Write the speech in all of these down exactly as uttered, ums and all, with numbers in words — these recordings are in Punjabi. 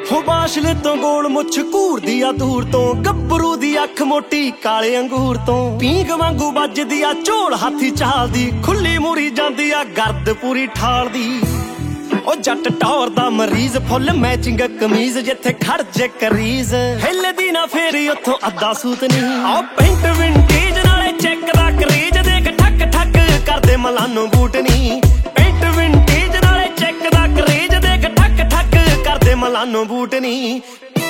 ਹੋ ਬਾਸ਼ਲੇ ਤੋਂ ਗੋਲ ਮੁੱਛ ਘੂਰਦੀ ਆ ਦੂਰ ਤੋਂ, ਗੱਭਰੂ ਦੀ ਅੱਖ ਮੋਟੀ ਕਾਲੇ ਅੰਗੂਰ ਤੋਂ, ਪੀਂਗ ਵਾਂਗੂ ਵੱਜਦੀ ਆ ਝੋਲ ਹਾਥੀ ਚਾਲਦੀ, ਖੁੱਲੀ ਮੂਰੀ ਜਾਂਦੀ ਆ ਗਰਦ ਪੂਰੀ ਠਾਲਦੀ। ਉਹ ਜੱਟ ਟੌਰ ਦਾ ਮਰੀਜ਼, ਫੁੱਲ ਮੈਚਿੰਗ ਕਮੀਜ਼, ਜਿੱਥੇ ਖੜ ਜੇ ਕਰੀਜ਼ ਹਿੱਲਦੀ ਨਾ ਫੇਰੀ ਉੱਥੋਂ ਅੱਧਾ ਸੂਤ ਨਹੀਂ। ਆ ਪੈਂਟ ਵਿੰਟੇਜ ਨਾਲੇ ਚੈੱਕ ਦਾ ਕਰੇਜ, ਦੇਖ ਠੱਕ ਠੱਕ ਕਰਦੇ ਮਲਾਨੋ ਬੂਟ ਨਹੀਂ। ਪੈਂਟ ਵਿੰਟੇਜ ਨਾਲੇ ਚੈੱਕ ਦਾ ਕਰੇਜ, ਦੇਖ ਠੱਕ ਠੱਕ ਕਰਦੇ ਮਲਾਨੋ ਬੂਟ ਨਹੀਂ।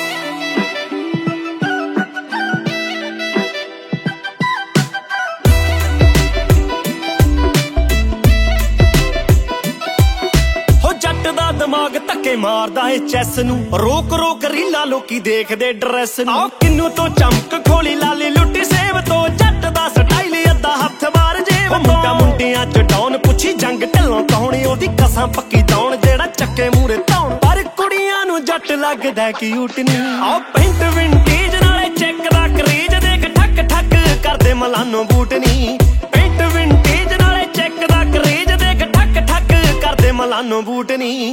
ਦਿਮਾਗ ਧੱਕੇ ਮਾਰਦਾ ਏ ਚੈਸ ਨੂੰ, ਰੋਕ ਰੋਕ ਰੀਲਾ ਲੋਕੀ ਦੇਖਦੇ ਡਰੈਸ ਨੂੰ। ਆਹ ਕਿੰਨੂ ਤੋਂ ਚਮਕ ਖੋਲੀ ਲਾਲੀ ਲੁੱਟੀ ਸੇਬ ਤੋਂ, ਜੱਟ ਦਾ ਸਟਾਈਲ ਅੱਧਾ ਹੱਥ ਬਾਹਰ ਜੇਬ ਤੋਂ। ਮੁੰਡਾ ਮੁੰਡਿਆਂ ਚ ਡਾਉਨ ਪੁੱਛੀ ਜੰਗ ਢਿੱਲੋਂ ਕੌਣੀ, ਉਹਦੀ ਕਸਾਂ ਪੱਕੀ ਦੌਣ ਜਿਹੜਾ ਚੱਕੇ ਮੂਰੇ ਧੌਣ। ਪਰ ਕੁੜੀਆਂ ਨੂੰ ਜੱਟ ਲੱਗਦਾ ਕਿਊਟ ਨੀ। ਆਹ ਪੈਂਟ ਵਿੰਟੇਜ ਨਾਲੇ ਚੈੱਕ ਦਾ ਕਰੇਜ, ਦੇਖ ਠੱਕ ਠੱਕ ਕਰਦੇ ਮਲਾਨੋ ਬੂਟ ਨੀ। ਪੈਂਟ ਵਿੰਟੇਜ ਨਾਲੇ ਚੈੱਕ ਦਾ ਕਰੇਜ, ਦੇਖ ਠੱਕ ਠੱਕ ਕਰਦੇ ਮਲਾਨੋ ਬੂਟ ਨੀ।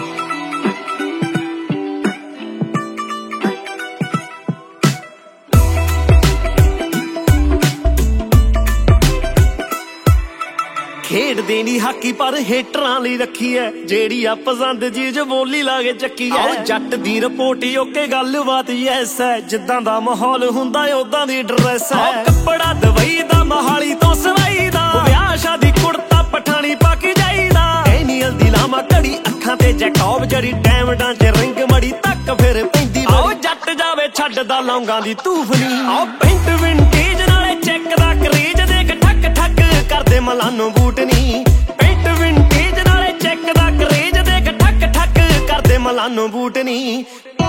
ਖੇਡਦੇ ਨੀ ਹਾਕੀ ਪਰ ਹੇਟਰਾਂ ਲਈ ਰੱਖੀ ਐ, ਜਿਹੜੀ ਆ ਪਸੰਦ ਚੀਜ਼ ਬੋਲੀ ਲਾ ਕੇ ਚੱਕੀ ਐ। ਜੱਟ ਦੀ ਰਿਪੋਰਟ ਓਕੇ ਗੱਲਬਾਤ ਯੈਸ ਐ, ਜਿੱਦਾਂ ਦਾ ਮਾਹੌਲ ਹੁੰਦਾ ਓਦਾਂ ਦੀ ਡਰੈਸ ਐ। ਕੱਪੜਾ ਦਵਾਈ ਦਾ ਮਹਾਲੀ ਤੋਂ ਸਵਾਈ ਦਾ, ਵਿਆਹ ਸ਼ਾਦੀ ਕੁੜਤਾ ਪਠਾਣੀ ਪਾ ਕੇ ਜਾਈਦਾ। ਡੈਨੀਅਲ ਦੀ ਲਾਮਾ ਘੜੀ ਅੱਖਾਂ ਤੇ ਜੈਕੋਬ, ਜਿਹੜੀ ਡੈਮਡਾਂ ਚ ਰਿੰਗ ਮੜੀ ਤੱਕ ਫਿਰ ਪੈਂਦੀ। ਆਓ ਜੱਟ ਜਾਵੇ ਛੱਡਦਾ ਲੌਂਗਾਂ ਦੀ ਧੂਫ ਨੀ। ਆਓ ਪੈਂਟ ਵਿੰਟੇਜ ਨਾਲੇ ਚੈੱਕ ਦਾ ਕਰੇਜ, ਦੇਖ ਠੱਕ ਠੱਕ ਕਰਦੇ ਮਲਾਨੋ ਬੂਟ ਨੀ। ਪੈਂਟ ਵਿੰਟੇਜ ਨਾਲੇ ਚੈੱਕ ਦਾ ਕਰੇਜ, ਦੇਖ ਠੱਕ ਠੱਕ ਕਰਦੇ ਮਲਾਨੋ ਬੂਟ ਨੀ।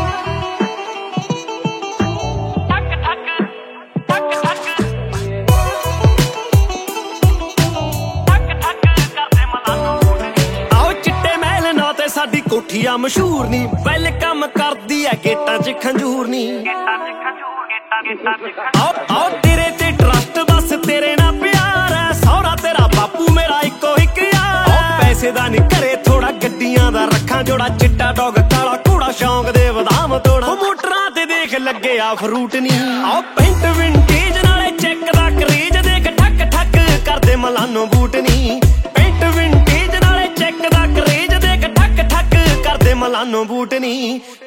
ਸਾਡੀ ਕੋਠੀਆ ਮਸ਼ਹੂਰ ਨੀ, ਵੈਲਕਮ ਕਰਦੀ ਐ ਗੇਟਾਂ ਚ ਖੰਜੂਰ ਨੀ। ਆਓ ਆਓ ਤੇਰੇ ਤੇ ਟਰਸਟ, ਬਸ ਤੇਰੇ ਨਾਲ ਪਿਆਰ ਐ, ਸਹੁਰਾ ਤੇਰਾ ਬਾਪੂ ਮੇਰਾ ਇੱਕੋ ਇੱਕ ਯਾਰ। ਆਓ ਪੈਸੇ ਦਾ ਨੀ ਘਰੇ ਥੋੜਾ, ਗੱਡੀਆਂ ਦਾ ਰੱਖਾਂ ਜੋੜਾ, ਚਿੱਟਾ ਡੌਗ ਕਾਲਾ ਘੋੜਾ, ਸ਼ੌਂਕ ਦੇ ਬਦਾਮ ਤੋੜਾ। ਮੋਟਰਾਂ ਤੇ ਦੇਖ ਲੱਗੇ ਆ ਫਰੂਟ ਨੀ। ਆਓ ਪੈਂਟ ਵਿੰਟੇਜ ਨਾਲੇ ਚੈੱਕ ਦਾ ਕਰੇਜ, ਦੇਖ ਠੱਕ ਠੱਕ ਕਰਦੇ ਮਲਾਨੋ ਬੂਟ ਨੀ। ਪੈਂਟ ਵਿੰਟੇਜ ਨਾਲੇ ਚੈੱਕ ਦਾ ਕਰੇਜ, ਦੇਖ ਠੱਕ ਠੱਕ ਕਰਦੇ ਮਲਾਨੋ ਬੂਟ ਨੀ।